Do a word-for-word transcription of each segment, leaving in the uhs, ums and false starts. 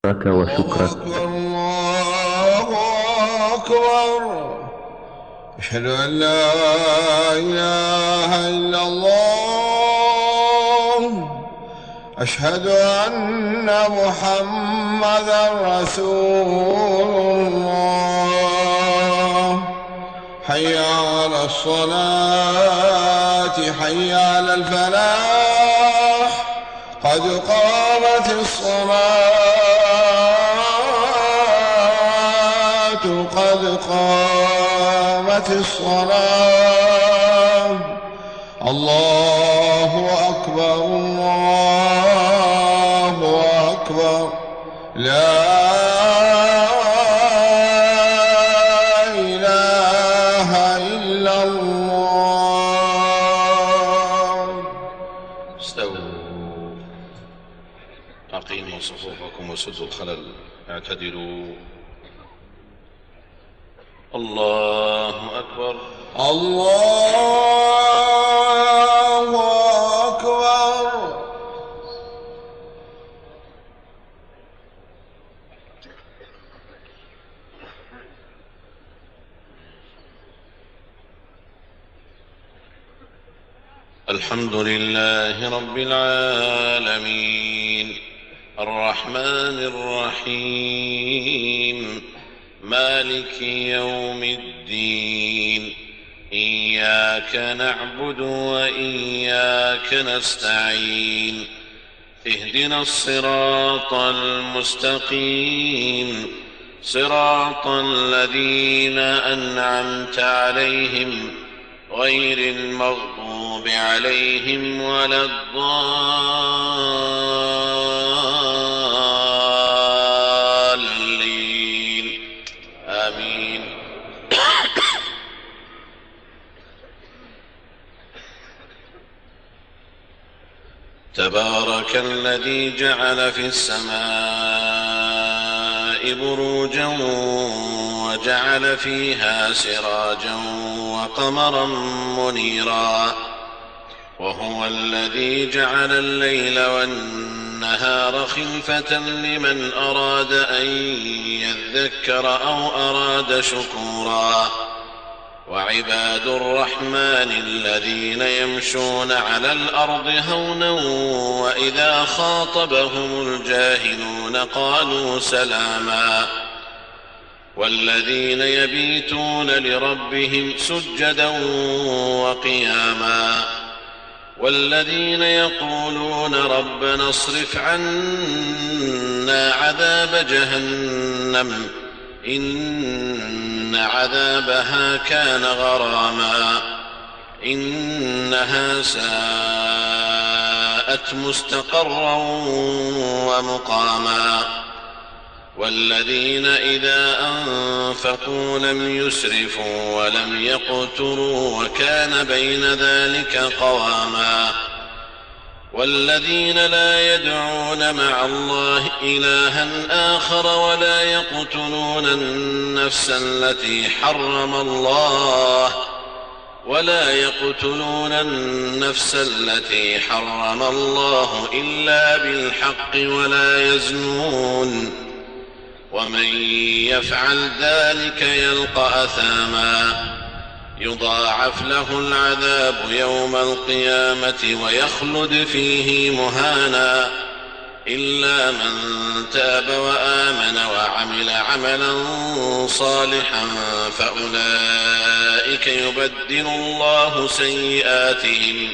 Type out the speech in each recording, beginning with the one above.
ذكرك وشكرك. الله أكبر. أشهد أن لا إله إلا الله. أشهد أن محمدا رسول الله. حي على الصلاة، حي على الفلاح، قد قامت الصلاة، قد قامت الصلاة. الله أكبر، الله أكبر. لا إله إلا الله. استووا، أقيموا صفوفكم وسدوا الخلل، اعتدلوا. الله أكبر. الله أكبر. الحمد لله رب العالمين، الرحمن الرحيم، مالك يوم الدين. إياك نعبد وإياك نستعين. اهدنا الصراط المستقيم، صراط الذين أنعمت عليهم غير المغضوب عليهم ولا الضالين. آمين. تبارك الذي جعل في السماء بروجا وجعل فيها سراجا وقمرا منيرا، وهو الذي جعل الليل والنهار خلفة لمن أراد أن يذكر أو أراد شكورا. وعباد الرحمن الذين يمشون على الأرض هونا وإذا خاطبهم الجاهلون قالوا سلاما. والذين يبيتون لربهم سجدا وقياما. والذين يقولون ربنا اصرف عنا عذاب جهنم إن عذابها كان غراما إنها ساءت مستقرا ومقاما. والذين إذا أنفقوا لم يسرفوا ولم يقتروا وكان بين ذلك قواما. والذين لا يدعون مع الله إلها آخر ولا يقتلون النفس التي حرم الله ولا يقتلون النفس التي حرم الله إلا بالحق ولا يزنون ومن يفعل ذلك يلقى أثاما يضاعف له العذاب يوم القيامة ويخلد فيه مهانا إلا من تاب وآمن وعمل عملا صالحا فأولئك يبدل الله سيئاتهم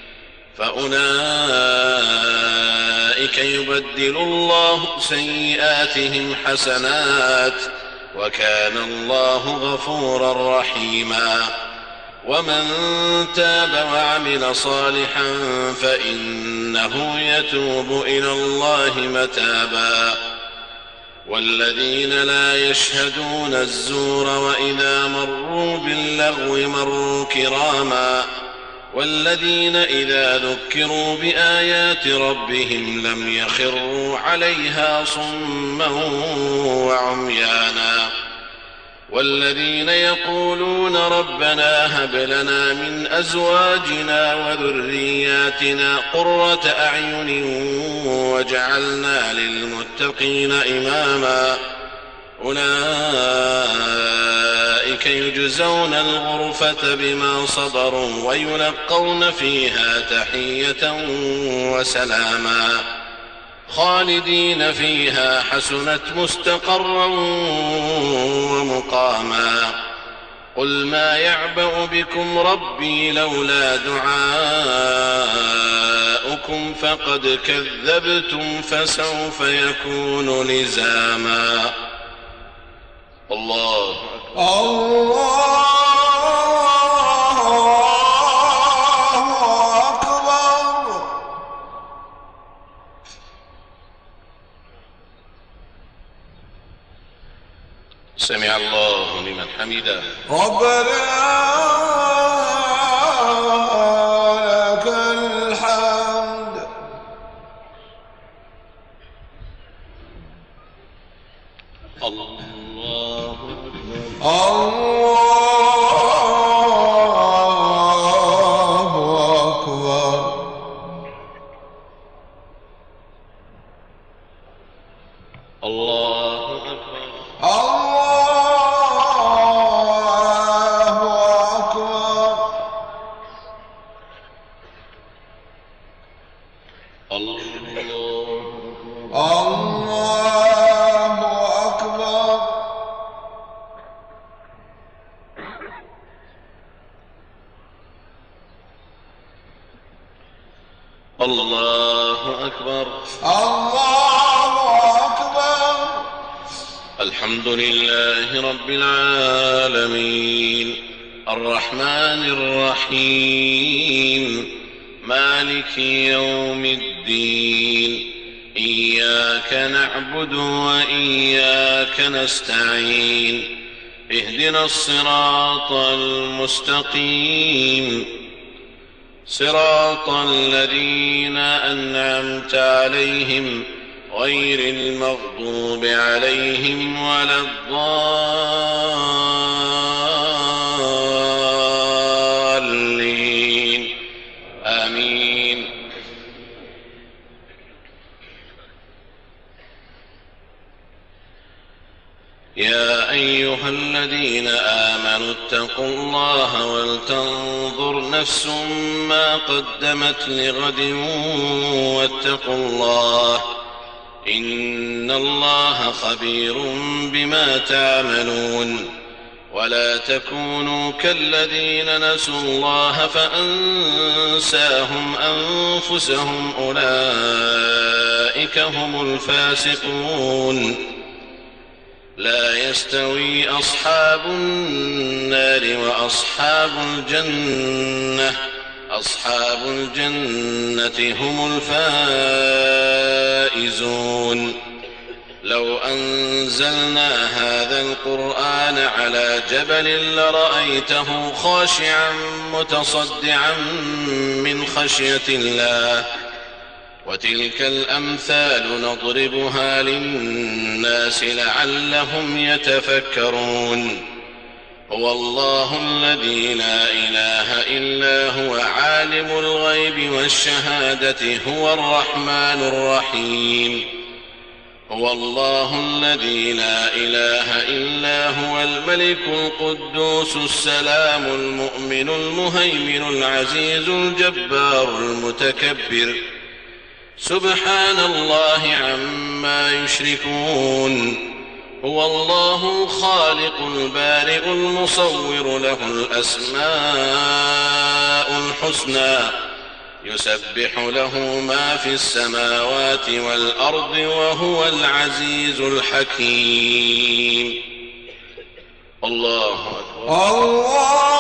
فأولئك يبدل الله سيئاتهم حسنات وكان الله غفورا رحيما. ومن تاب وعمل صالحا فإنه يتوب إلى الله متابا. والذين لا يشهدون الزور وإذا مروا باللغو مروا كراما. والذين إذا ذكروا بآيات ربهم لم يخروا عليها صما وعميانا. والذين يقولون ربنا هب لنا من أزواجنا وذرياتنا قرة أعين واجعلنا للمتقين إماما أولئك يجزون الغرفة بما صبروا ويلقون فيها تحية وسلاما خالدين فيها حسنت مستقرا ومقاما قل ما يعبأ بكم ربي لولا دعاؤكم فقد كذبتم فسوف يكون لزاما. الله الله أكبر. سمع الله لمن حمده. ربنا لك الحمد. الله الله أكبر. الله أكبر. الله أكبر. الله الله أكبر. الله أكبر. الله أكبر. الحمد لله رب العالمين الرحمن الرحيم مالك يوم الدين إياك نعبد وإياك نستعين اهدنا الصراط المستقيم صراط الذين أنعمت عليهم غير المغضوب عليهم ولا الضالين آمين. يا أيها الذين آمنوا اتقوا الله ولتنظر نفس ما قدمت لغد واتقوا الله إن الله خبير بما تعملون ولا تكونوا كالذين نسوا الله فأنساهم أنفسهم أولئك هم الفاسقون. لا يستوي أصحاب النار وأصحاب الجنة أصحاب الجنة هم الفائزون. لو أنزلنا هذا القرآن على جبل لرأيته خاشعا متصدعا من خشية الله وتلك الأمثال نضربها للناس لعلهم يتفكرون. هو الله الذي لا إله إلا هو عالم الغيب والشهادة هو الرحمن الرحيم. هو الله الذي لا إله إلا هو الملك القدوس السلام المؤمن المهيمن العزيز الجبار المتكبر سبحان الله عما يشركون. هو الله الخالق البارئ المصور له الأسماء الحسنى يسبح له ما في السماوات والأرض وهو العزيز الحكيم. الله أكبر. الله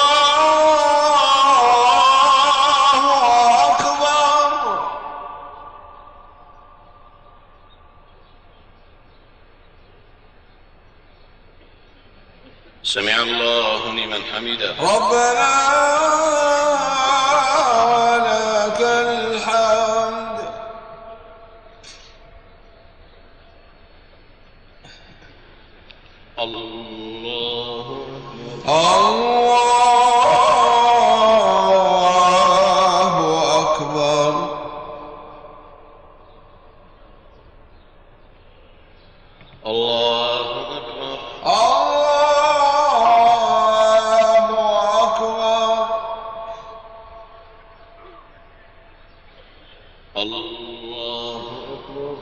سمع الله لمن حمده. ربنا لك الحمد. الله الله أكبر. الله أكبر. الله أكبر. الله أكبر.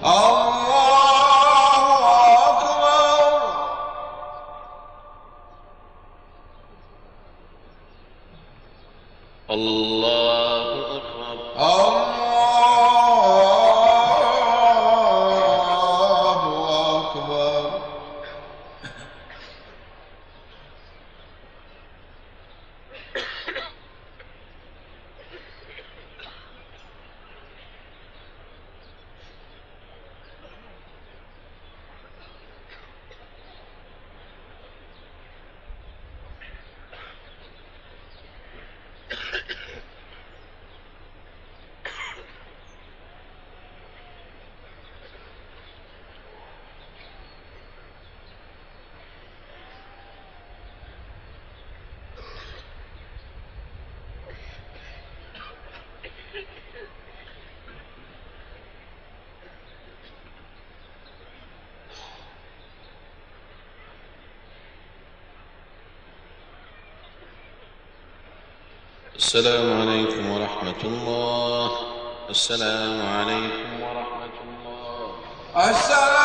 الله الله أكبر. أكبر. الله أكبر. السلام عليكم ورحمة الله. السلام عليكم ورحمة الله. السلام